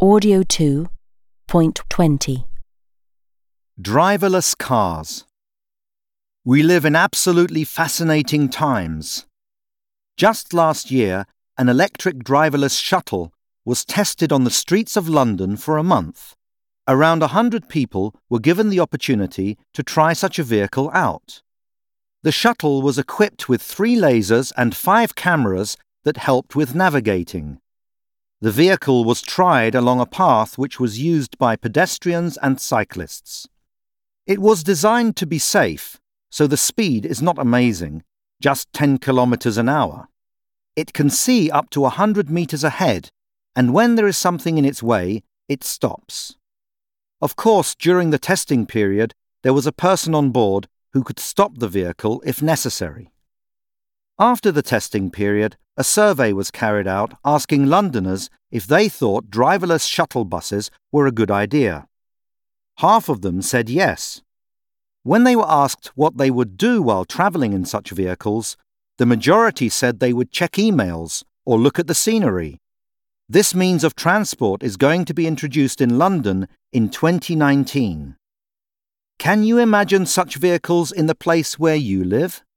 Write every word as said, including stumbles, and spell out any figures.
Audio two, point twenty. Driverless cars. We live in absolutely fascinating times. Just last year, an electric driverless shuttle was tested on the streets of London for a month. Around a hundred people were given the opportunity to try such a vehicle out. The shuttle was equipped with three lasers and five cameras that helped with navigating. The vehicle was tried along a path which was used by pedestrians and cyclists. It was designed to be safe, so the speed is not amazing, just ten kilometers an hour. It can see up to one hundred meters ahead, and when there is something in its way, it stops. Of course, during the testing period, there was a person on board who could stop the vehicle if necessary. After the testing period, a survey was carried out asking Londoners if they thought driverless shuttle buses were a good idea. Half of them said yes. When they were asked what they would do while travelling in such vehicles, the majority said they would check emails or look at the scenery. This means of transport is going to be introduced in London in twenty nineteen. Can you imagine such vehicles in the place where you live?